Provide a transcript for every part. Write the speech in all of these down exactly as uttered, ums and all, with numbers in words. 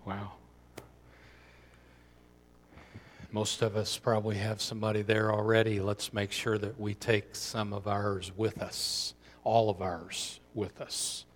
Wow. Most of us probably have somebody there already. Let's make sure that we take some of ours with us, all of ours with us,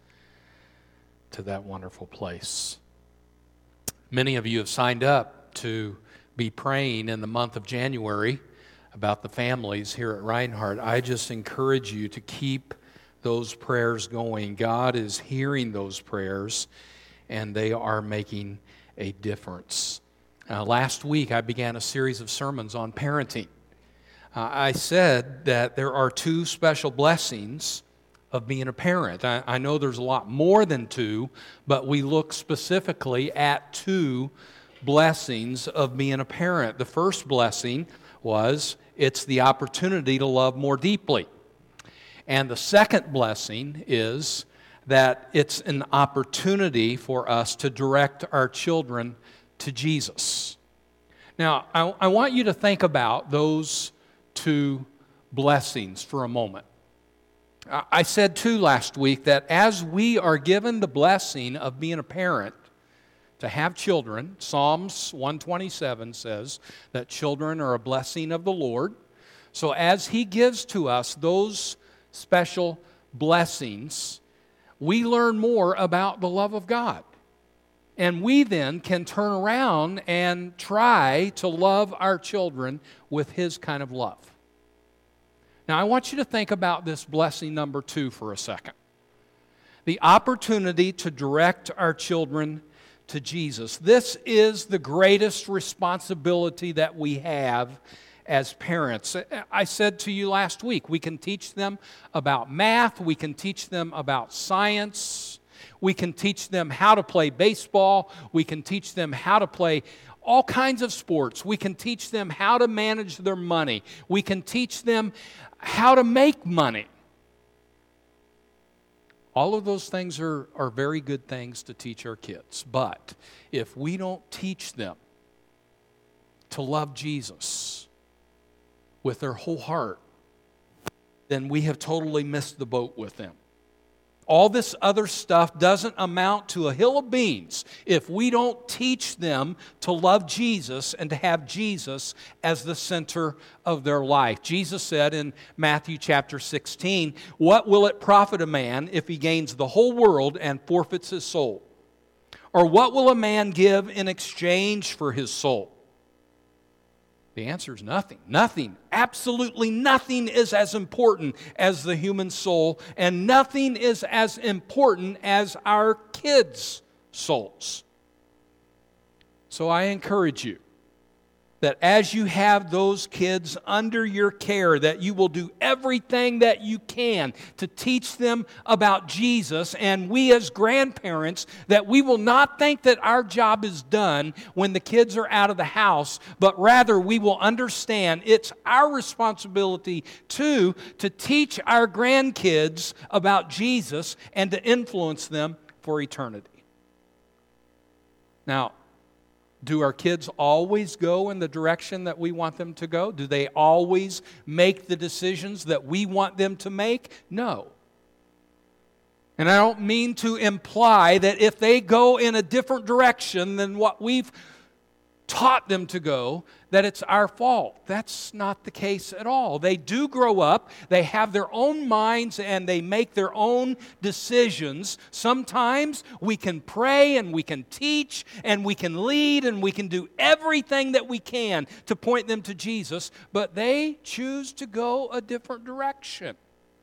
to that wonderful place. Many of you have signed up to be praying in the month of January about the families here at Reinhardt. I just encourage you to keep those prayers going. God is hearing those prayers, and they are making a difference. Uh, last week, I began a series of sermons on parenting. Uh, I said that there are two special blessings of being a parent. I, I know there's a lot more than two, but we look specifically at two blessings of being a parent. The first blessing was it's the opportunity to love more deeply. And the second blessing is that it's an opportunity for us to direct our children to Jesus. Now, I, I want you to think about those two blessings for a moment. I, I said too last week that as we are given the blessing of being a parent, to have children, Psalms one twenty-seven says that children are a blessing of the Lord. So as He gives to us those special blessings, we learn more about the love of God. And we then can turn around and try to love our children with His kind of love. Now, I want you to think about this blessing number two for a second. The opportunity to direct our children to Jesus. This is the greatest responsibility that we have as parents. I said to you last week, we can teach them about math, we can teach them about science, we can teach them how to play baseball, we can teach them how to play all kinds of sports, we can teach them how to manage their money, we can teach them how to make money. All of those things are, are very good things to teach our kids. But if we don't teach them to love Jesus with their whole heart, then we have totally missed the boat with them. All this other stuff doesn't amount to a hill of beans if we don't teach them to love Jesus and to have Jesus as the center of their life. Jesus said in Matthew chapter sixteen, "What will it profit a man if he gains the whole world and forfeits his soul? Or what will a man give in exchange for his soul?" The answer is nothing. Nothing. Absolutely nothing is as important as the human soul, and nothing is as important as our kids' souls. So I encourage you that as you have those kids under your care, that you will do everything that you can to teach them about Jesus, and we as grandparents, that we will not think that our job is done when the kids are out of the house, but rather we will understand it's our responsibility too to teach our grandkids about Jesus and to influence them for eternity. Now, do our kids always go in the direction that we want them to go? Do they always make the decisions that we want them to make? No. And I don't mean to imply that if they go in a different direction than what we've taught them to go, that it's our fault. That's not the case at all. They do grow up, they have their own minds, and they make their own decisions. Sometimes we can pray and we can teach and we can lead and we can do everything that we can to point them to Jesus, but they choose to go a different direction.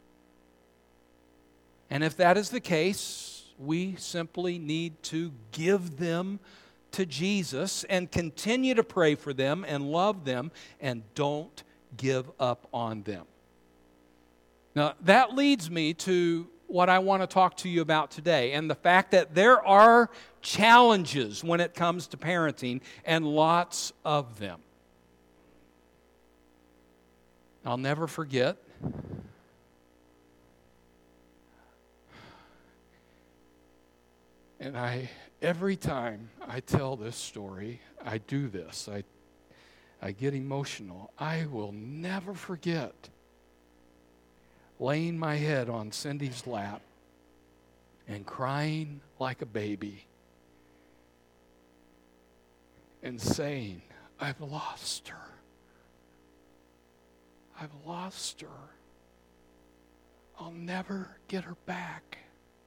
And if that is the case, we simply need to give them to Jesus and continue to pray for them and love them and don't give up on them. Now, that leads me to what I want to talk to you about today, and the fact that there are challenges when it comes to parenting, and lots of them. I'll never forget and I every time I tell this story, I do this. I, I get emotional. I will never forget laying my head on Cindy's lap and crying like a baby and saying, I've lost her. I've lost her. I'll never get her back.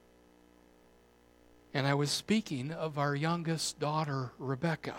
And I was speaking of our youngest daughter, Rebecca.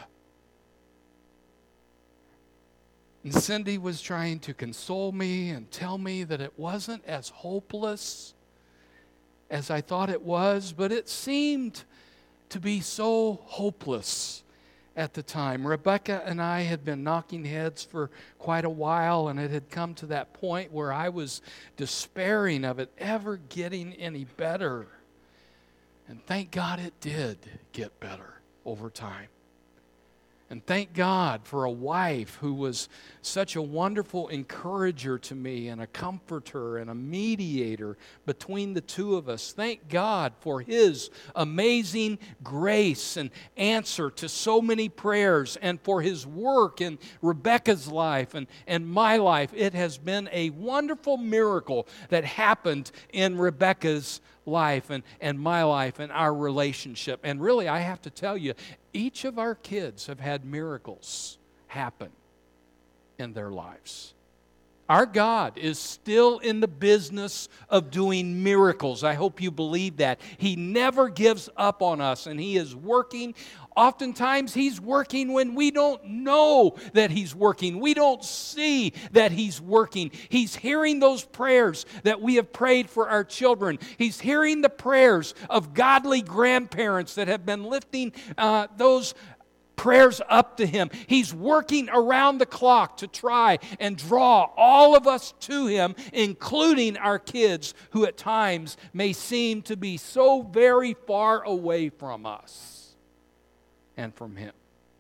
And Cindy was trying to console me and tell me that it wasn't as hopeless as I thought it was, but it seemed to be so hopeless at the time. Rebecca and I had been knocking heads for quite a while, and it had come to that point where I was despairing of it ever getting any better. And thank God it did get better over time. And thank God for a wife who was such a wonderful encourager to me and a comforter and a mediator between the two of us. Thank God for His amazing grace and answer to so many prayers, and for His work in Rebecca's life and, and my life. It has been a wonderful miracle that happened in Rebecca's life and, and my life and our relationship. And really, I have to tell you, each of our kids have had miracles happen in their lives. Our God is still in the business of doing miracles. I hope you believe that. He never gives up on us, and He is working. Oftentimes, He's working when we don't know that He's working. We don't see that He's working. He's hearing those prayers that we have prayed for our children. He's hearing the prayers of godly grandparents that have been lifting uh, those prayers up to Him. He's working around the clock to try and draw all of us to Him, including our kids, who at times may seem to be so very far away from us and from Him.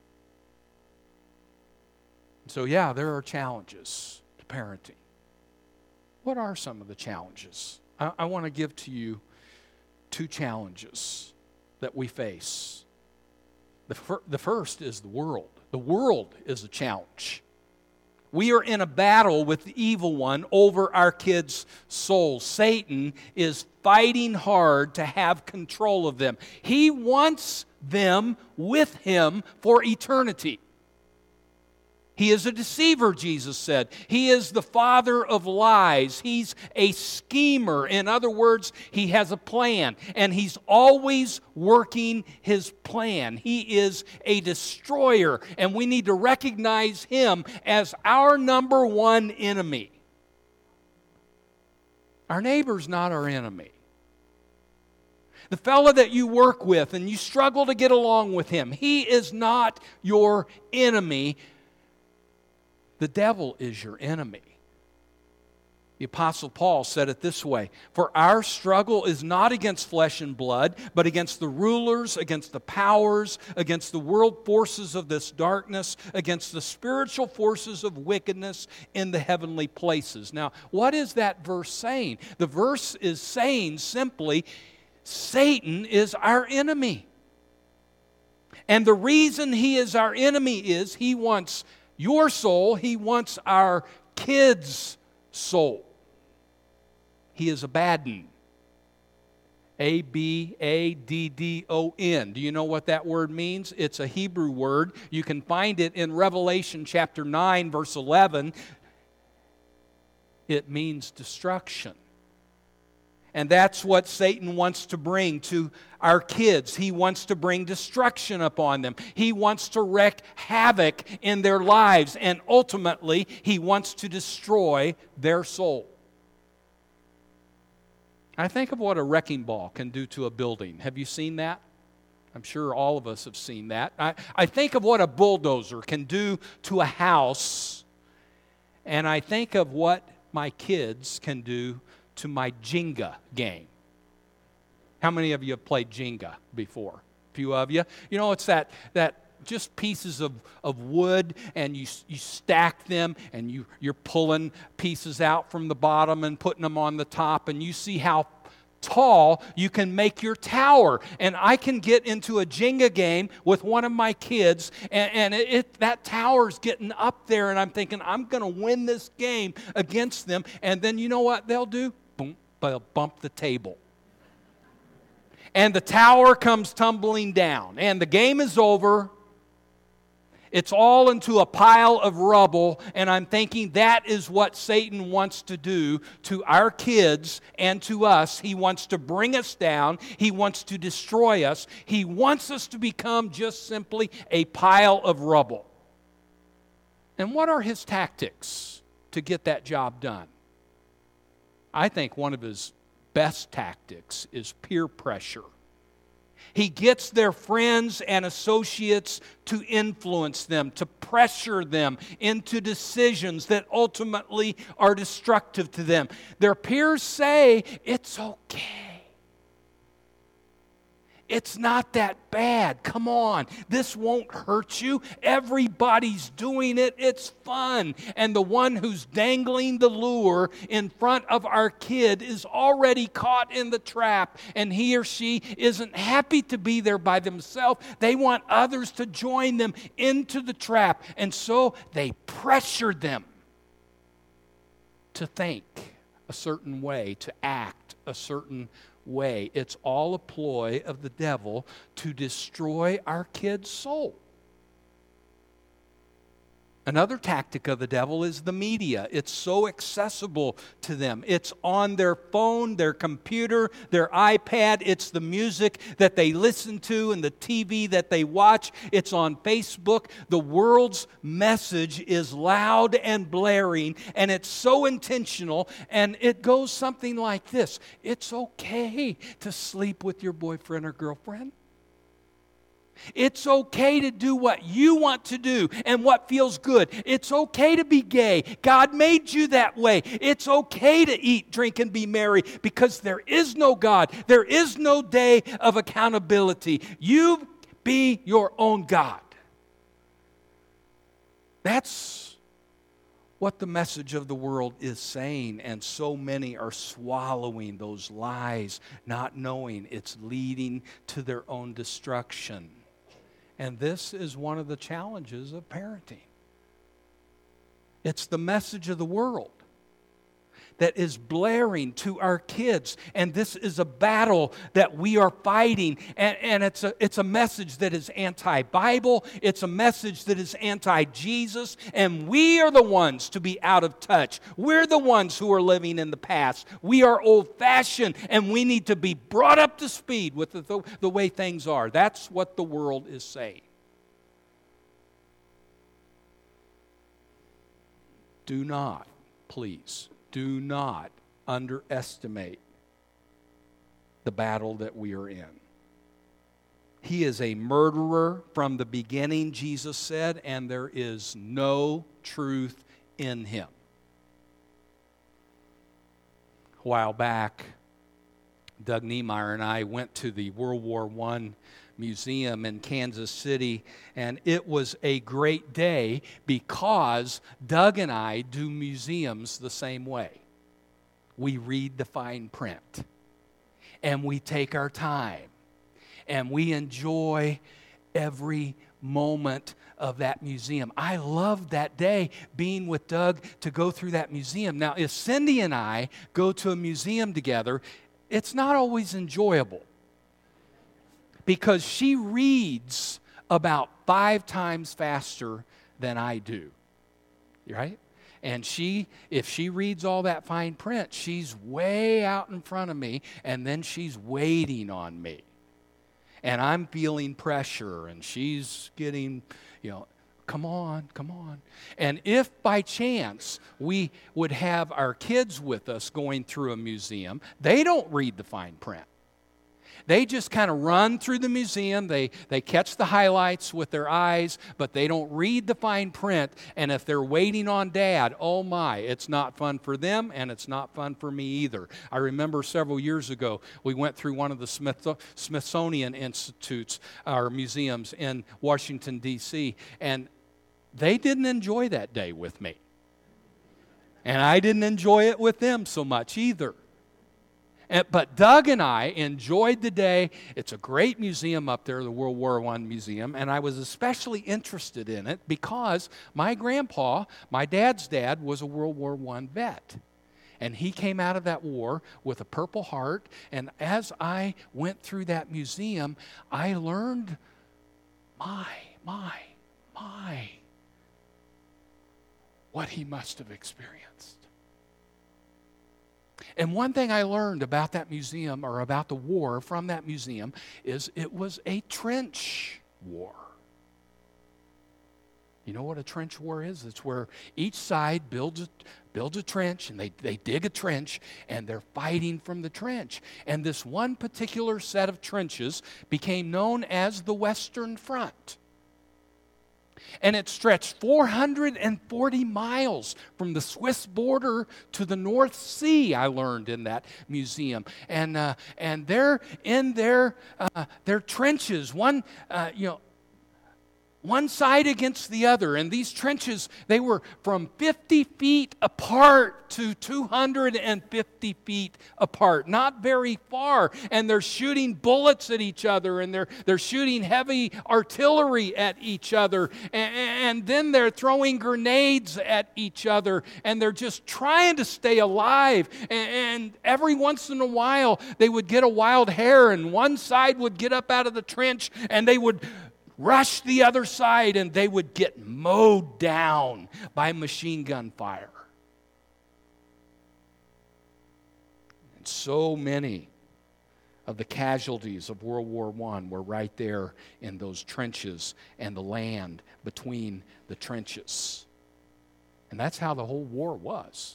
So yeah, there are challenges to parenting. What are some of the challenges? I, I want to give to you two challenges that we face. The, fir- the first is the world. The world is a challenge. We are in a battle with the evil one over our kids' souls. Satan is fighting hard to have control of them. He wants them with him for eternity. He is a deceiver, Jesus said. He is the father of lies. He's a schemer. In other words, he has a plan, and he's always working his plan. He is a destroyer, and we need to recognize him as our number one enemy. Our neighbor's not our enemy. The fellow that you work with and you struggle to get along with him, he is not your enemy. The devil is your enemy. The Apostle Paul said it this way: "For our struggle is not against flesh and blood, but against the rulers, against the powers, against the world forces of this darkness, against the spiritual forces of wickedness in the heavenly places." Now, what is that verse saying? The verse is saying simply, Satan is our enemy. And the reason he is our enemy is he wants your soul, he wants our kids' soul. He is a baddon. A B A D D O N. Do you know what that word means? It's a Hebrew word. You can find it in Revelation chapter nine, verse eleven. It means destruction. And that's what Satan wants to bring to our kids. He wants to bring destruction upon them. He wants to wreak havoc in their lives. And ultimately, he wants to destroy their soul. I think of what a wrecking ball can do to a building. Have you seen that? I'm sure all of us have seen that. I, I think of what a bulldozer can do to a house. And I think of what my kids can do to my Jenga game. How many of you have played Jenga before? A few of you. You know, it's that that just pieces of, of wood, and you you stack them, and you, you're pulling pieces out from the bottom and putting them on the top, and you see how tall you can make your tower. And I can get into a Jenga game with one of my kids, and, and it, it, that tower's getting up there, and I'm thinking, I'm going to win this game against them. And then you know what they'll do? Boom, they'll bump the table. And the tower comes tumbling down, and the game is over. It's all into a pile of rubble, and I'm thinking that is what Satan wants to do to our kids and to us. He wants to bring us down. He wants to destroy us. He wants us to become just simply a pile of rubble. And what are his tactics to get that job done? I think one of his best tactics is peer pressure. He gets their friends and associates to influence them, to pressure them into decisions that ultimately are destructive to them. Their peers say, it's okay. It's not that bad. Come on. This won't hurt you. Everybody's doing it. It's fun. And the one who's dangling the lure in front of our kid is already caught in the trap, and he or she isn't happy to be there by themselves. They want others to join them into the trap. And so they pressure them to think a certain way, to act a certain way. It's all a ploy of the devil to destroy our kids' soul. Another tactic of the devil is the media. It's so accessible to them. It's on their phone, their computer, their iPad. It's the music that they listen to and the T V that they watch. It's on Facebook. The world's message is loud and blaring, and it's so intentional, and it goes something like this. It's okay to sleep with your boyfriend or girlfriend. It's okay to do what you want to do and what feels good. It's okay to be gay. God made you that way. It's okay to eat, drink, and be merry because there is no God. There is no day of accountability. You be your own God. That's what the message of the world is saying, and so many are swallowing those lies, not knowing it's leading to their own destruction. And this is one of the challenges of parenting. It's the message of the world that is blaring to our kids. And this is a battle that we are fighting. And, and it's a, it's a message that is anti-Bible. It's a message that is anti-Jesus. And we are the ones to be out of touch. We're the ones who are living in the past. We are old-fashioned, and we need to be brought up to speed with the, the, the way things are. That's what the world is saying. Do not, please, do not underestimate the battle that we are in. He is a murderer from the beginning, Jesus said, and there is no truth in him. A while back, Doug Niemeyer and I went to the World War One Museum in Kansas City, and it was a great day because Doug and I do museums the same way. We read the fine print, and we take our time, and we enjoy every moment of that museum. I loved that day being with Doug to go through that museum. Now, if Cindy and I go to a museum together, it's not always enjoyable, because she reads about five times faster than I do, right? And she, if she reads all that fine print, she's way out in front of me, and then she's waiting on me. And I'm feeling pressure, and she's getting, you know, come on, come on. And if by chance we would have our kids with us going through a museum, they don't read the fine print. They just kind of run through the museum. They, they catch the highlights with their eyes, but they don't read the fine print. And if they're waiting on Dad, oh my, it's not fun for them, and it's not fun for me either. I remember several years ago, we went through one of the Smith, Smithsonian Institutes, or museums in Washington, D C, and they didn't enjoy that day with me. And I didn't enjoy it with them so much either. But Doug and I enjoyed the day. It's a great museum up there, the World War One Museum, and I was especially interested in it because my grandpa, my dad's dad, was a World War One vet. And he came out of that war with a Purple Heart, and as I went through that museum, I learned, my, my, my, what he must have experienced. And one thing I learned about that museum, or about the war from that museum, is it was a trench war. You know what a trench war is? It's where each side builds a, builds a trench, and they, they dig a trench, and they're fighting from the trench. And this one particular set of trenches became known as the Western Front. And it stretched four hundred forty miles from the Swiss border to the North Sea, I learned in that museum. And uh, and they're in their, uh, their trenches, one, uh, you know, one side against the other. And these trenches, they were from fifty feet apart to two hundred fifty feet apart. Not very far. And they're shooting bullets at each other. And they're, they're shooting heavy artillery at each other. And, and then they're throwing grenades at each other. And they're just trying to stay alive. And, and every once in a while, they would get a wild hare. And one side would get up out of the trench. And they would rush the other side, and they would get mowed down by machine gun fire. And so many of the casualties of World War One were right there in those trenches and the land between the trenches. And that's how the whole war was.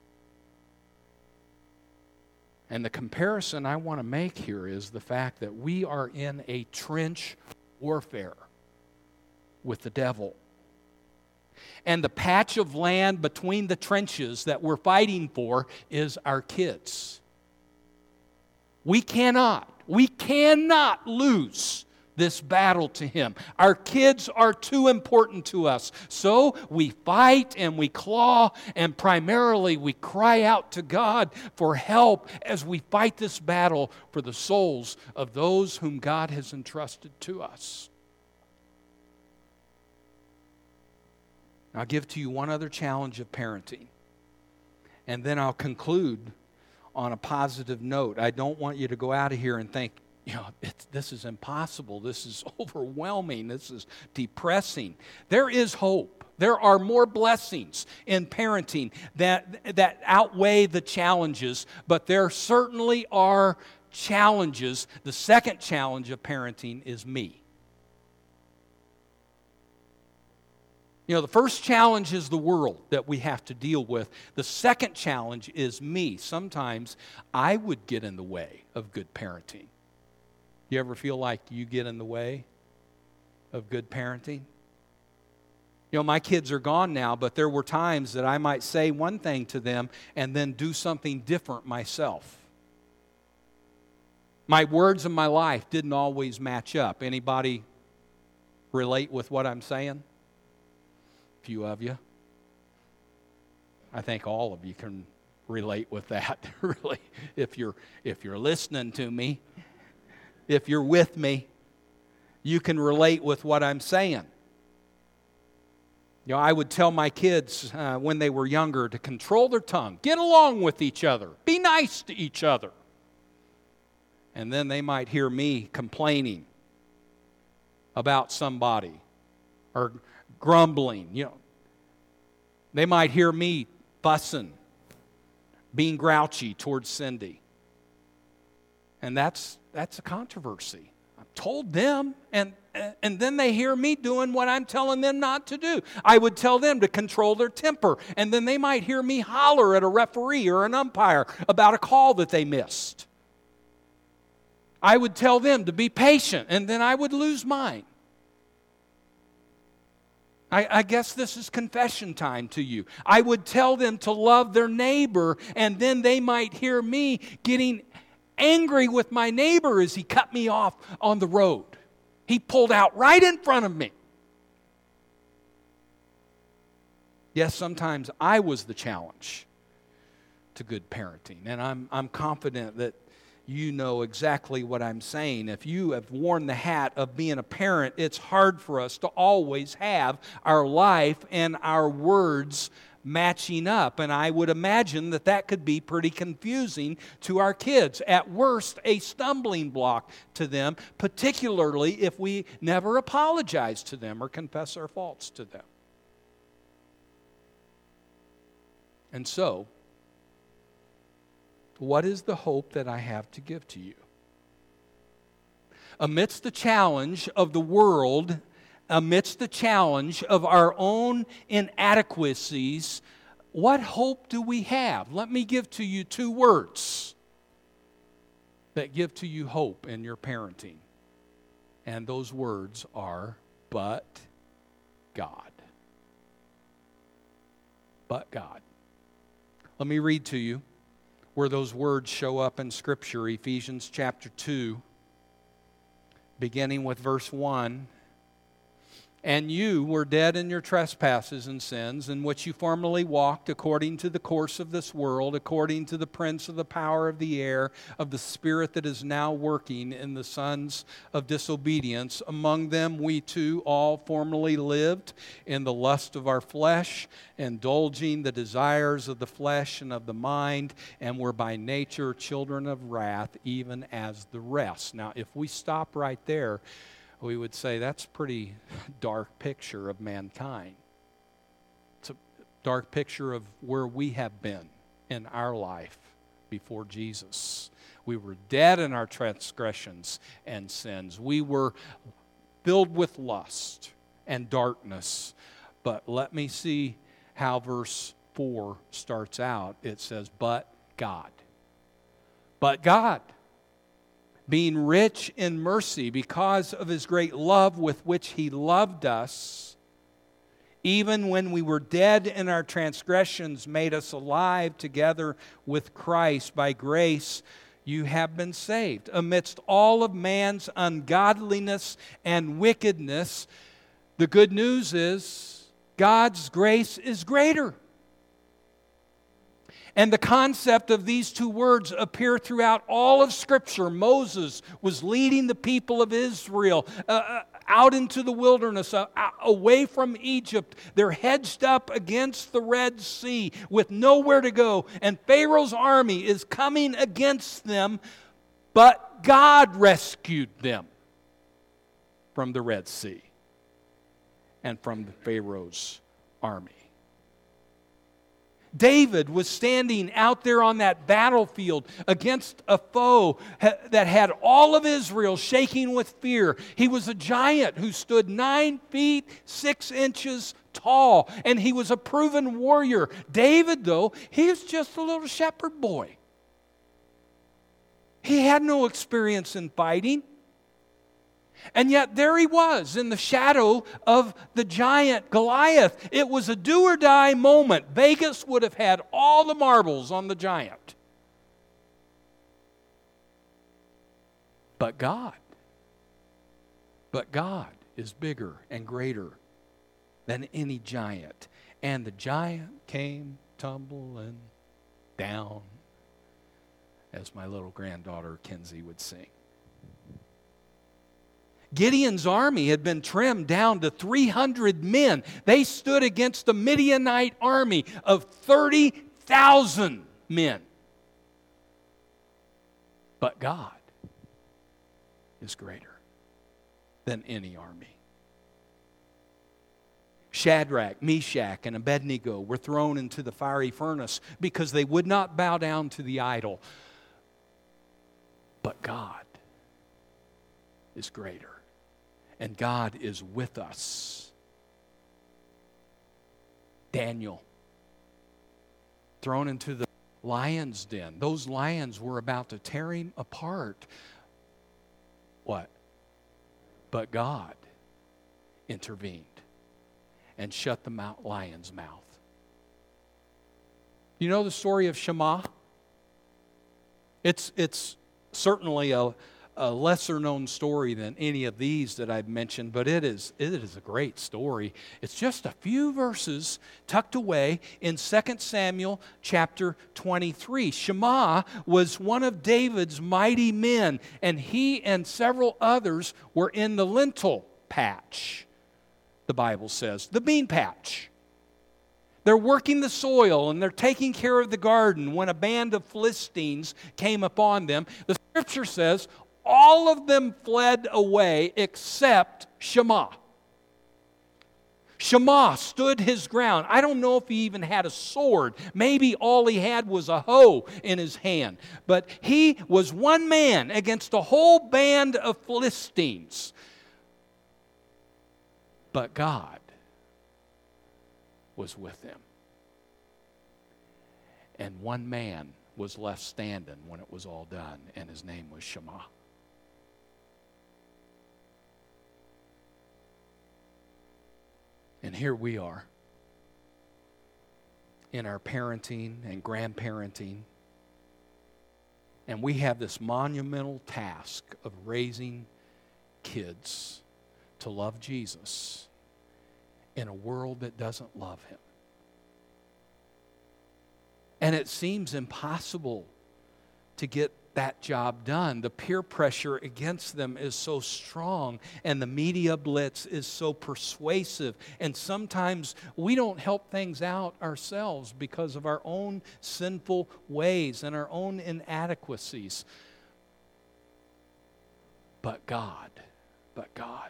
And the comparison I want to make here is the fact that we are in a trench warfare with the devil. And the patch of land between the trenches that we're fighting for is our kids. We cannot, we cannot lose this battle to him. Our kids are too important to us. So we fight and we claw, and primarily we cry out to God for help as we fight this battle for the souls of those whom God has entrusted to us. I'll give to you one other challenge of parenting, and then I'll conclude on a positive note. I don't want you to go out of here and think, you know, it's, this is impossible, this is overwhelming, this is depressing. There is hope. There are more blessings in parenting that, that outweigh the challenges, but there certainly are challenges. The second challenge of parenting is me. You know, the first challenge is the world that we have to deal with. The second challenge is me. Sometimes I would get in the way of good parenting. You ever feel like you get in the way of good parenting? You know, my kids are gone now, but there were times that I might say one thing to them and then do something different myself. My words and my life didn't always match up. Anybody relate with what I'm saying? A few of you. I think all of you can relate with that, really, if you're if you're listening to me. If you're with me, you can relate with what I'm saying. You know, I would tell my kids uh, when they were younger to control their tongue, get along with each other, be nice to each other. And then they might hear me complaining about somebody or grumbling. You know, they might hear me fussing, being grouchy towards Cindy. And that's that's a controversy. I've told them, and, and then they hear me doing what I'm telling them not to do. I would tell them to control their temper, and then they might hear me holler at a referee or an umpire about a call that they missed. I would tell them to be patient, and then I would lose mine. I, I guess this is confession time to you. I would tell them to love their neighbor, and then they might hear me getting angry with my neighbor as he cut me off on the road. He pulled out right in front of me. Yes, sometimes I was the challenge to good parenting, and I'm I'm confident that you know exactly what I'm saying. If you have worn the hat of being a parent, it's hard for us to always have our life and our words matching up. And I would imagine that that could be pretty confusing to our kids. At worst, a stumbling block to them, particularly if we never apologize to them or confess our faults to them. And so, what is the hope that I have to give to you? Amidst the challenge of the world, amidst the challenge of our own inadequacies, what hope do we have? Let me give to you two words that give to you hope in your parenting. And those words are, but God. But God. Let me read to you where those words show up in Scripture. Ephesians chapter two, beginning with verse one. And you were dead in your trespasses and sins, in which you formerly walked according to the course of this world, according to the prince of the power of the air, of the spirit that is now working in the sons of disobedience. Among them we too all formerly lived in the lust of our flesh, indulging the desires of the flesh and of the mind, and were by nature children of wrath, even as the rest. Now, if we stop right there, we would say that's a pretty dark picture of mankind. It's a dark picture of where we have been in our life before Jesus. We were dead in our transgressions and sins. We were filled with lust and darkness. But let me see how verse four starts out. It says, but God. But God, being rich in mercy because of His great love with which He loved us, even when we were dead in our transgressions, made us alive together with Christ. By grace you have been saved. Amidst all of man's ungodliness and wickedness, the good news is God's grace is greater. And the concept of these two words appear throughout all of Scripture. Moses was leading the people of Israel uh, out into the wilderness, uh, away from Egypt. They're hedged up against the Red Sea with nowhere to go. And Pharaoh's army is coming against them, but God rescued them from the Red Sea and from the Pharaoh's army. David was standing out there on that battlefield against a foe that had all of Israel shaking with fear. He was a giant who stood nine feet, six inches tall, and he was a proven warrior. David, though, he was just a little shepherd boy. He had no experience in fighting. And yet there he was in the shadow of the giant Goliath. It was a do or die moment. Vegas would have had all the marbles on the giant. But God, but God is bigger and greater than any giant. And the giant came tumbling down, as my little granddaughter Kenzie would sing. Gideon's army had been trimmed down to three hundred men. They stood against a Midianite army of thirty thousand men. But God is greater than any army. Shadrach, Meshach, and Abednego were thrown into the fiery furnace because they would not bow down to the idol. But God is greater. And God is with us. Daniel, thrown into the lion's den. Those lions were about to tear him apart. What? But God intervened and shut the lion's mouth. You know the story of Shammah? It's, it's certainly a a lesser known story than any of these that I've mentioned, but it is it is a great story. It's just a few verses tucked away in Second Samuel chapter twenty-three. Shammah was one of David's mighty men, and he and several others were in the lentil patch, the Bible says, the bean patch. They're working the soil and they're taking care of the garden when a band of Philistines came upon them. The Scripture says all of them fled away except Shammah. Shammah stood his ground. I don't know if he even had a sword. Maybe all he had was a hoe in his hand. But he was one man against a whole band of Philistines. But God was with him. And one man was left standing when it was all done, and his name was Shammah. And here we are in our parenting and grandparenting, and we have this monumental task of raising kids to love Jesus in a world that doesn't love him. And it seems impossible to get that job done. The peer pressure against them is so strong, and the media blitz is so persuasive. And sometimes we don't help things out ourselves because of our own sinful ways and our own inadequacies. But God, but God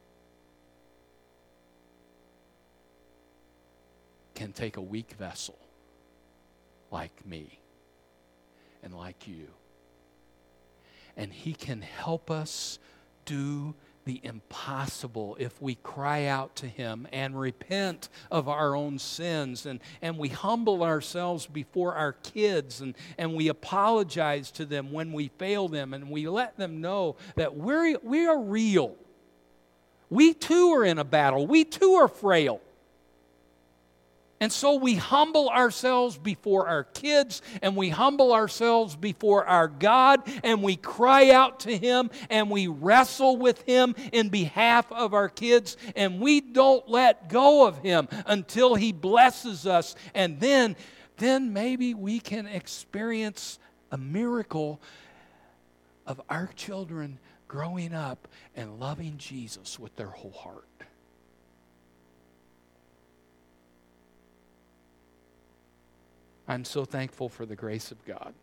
can take a weak vessel like me and like you, and he can help us do the impossible if we cry out to him and repent of our own sins, and, and we humble ourselves before our kids, and, and we apologize to them when we fail them, and we let them know that we're, we are real. We too are in a battle. We too are frail. And so we humble ourselves before our kids, and we humble ourselves before our God, and we cry out to him, and we wrestle with him in behalf of our kids, and we don't let go of him until he blesses us. And then, then maybe we can experience a miracle of our children growing up and loving Jesus with their whole heart. I'm so thankful for the grace of God.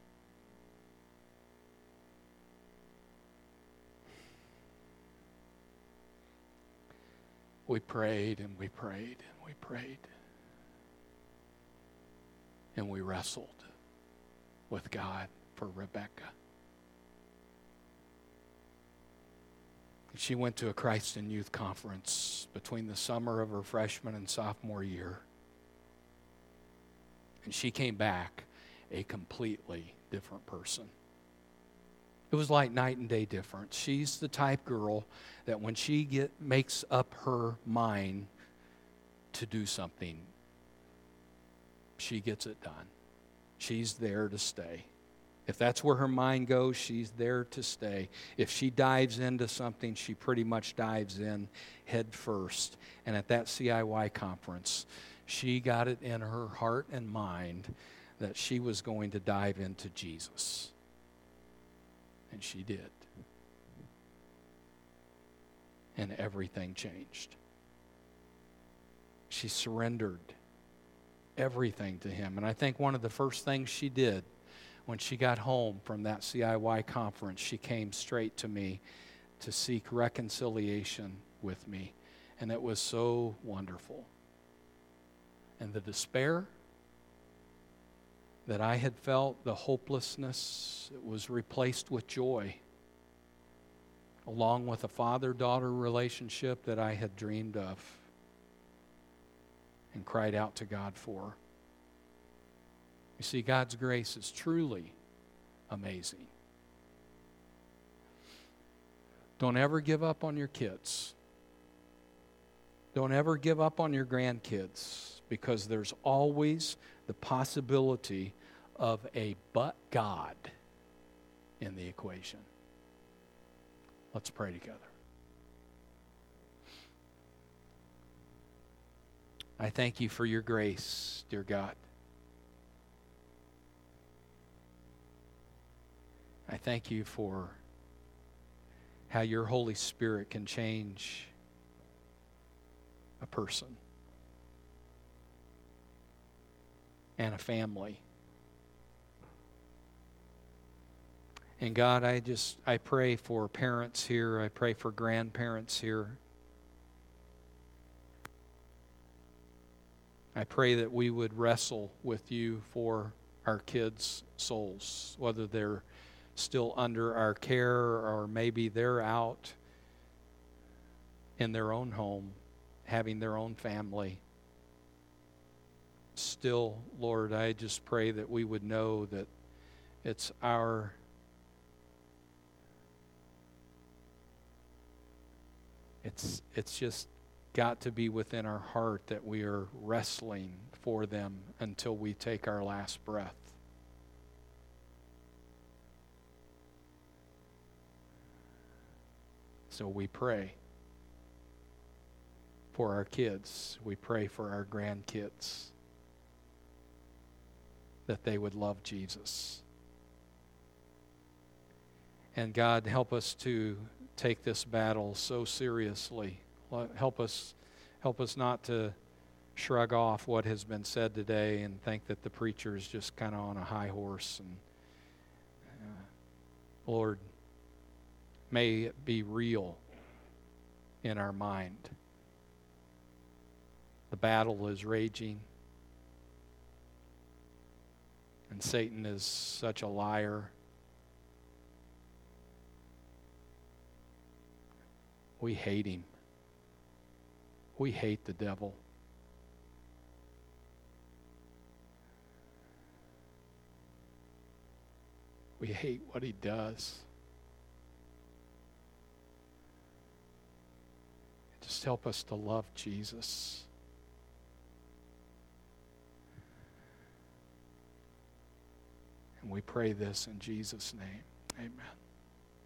We prayed and we prayed and we prayed. And we wrestled with God for Rebecca. She went to a Christ in Youth conference between the summer of her freshman and sophomore year. And she came back a completely different person. It was like night and day difference. She's the type girl that when she get makes up her mind to do something, she gets it done. She's there to stay. If that's where her mind goes, she's there to stay. If she dives into something, she pretty much dives in head first. And at that C I Y conference, she got it in her heart and mind that she was going to dive into Jesus. And she did. And everything changed. She surrendered everything to him. And I think one of the first things she did when she got home from that C I Y conference, she came straight to me to seek reconciliation with me. And it was so wonderful. And the despair that I had felt, the hopelessness, it was replaced with joy, along with a father-daughter relationship that I had dreamed of and cried out to God for. You see, God's grace is truly amazing. Don't ever give up on your kids. Don't ever give up on your grandkids, because there's always the possibility of a but God in the equation. Let's pray together. I thank you for your grace, dear God. I thank you for how your Holy Spirit can change a person and a family. And God, I just, I pray for parents here. I pray for grandparents here. I pray that we would wrestle with you for our kids' souls, whether they're still under our care or maybe they're out in their own home, having their own family. Still, Lord, I just pray that we would know that it's our it's it's just got to be within our heart that we are wrestling for them until we take our last breath. So we pray for our kids. We pray for our grandkids, that they would love Jesus. And God, help us to take this battle so seriously. Help us, help us not to shrug off what has been said today and think that the preacher is just kind of on a high horse. And uh, Lord, may it be real in our mind. The battle is raging, and Satan is such a liar. We hate him. We hate the devil. We hate what he does. Just help us to love Jesus. And we pray this in Jesus' name. Amen.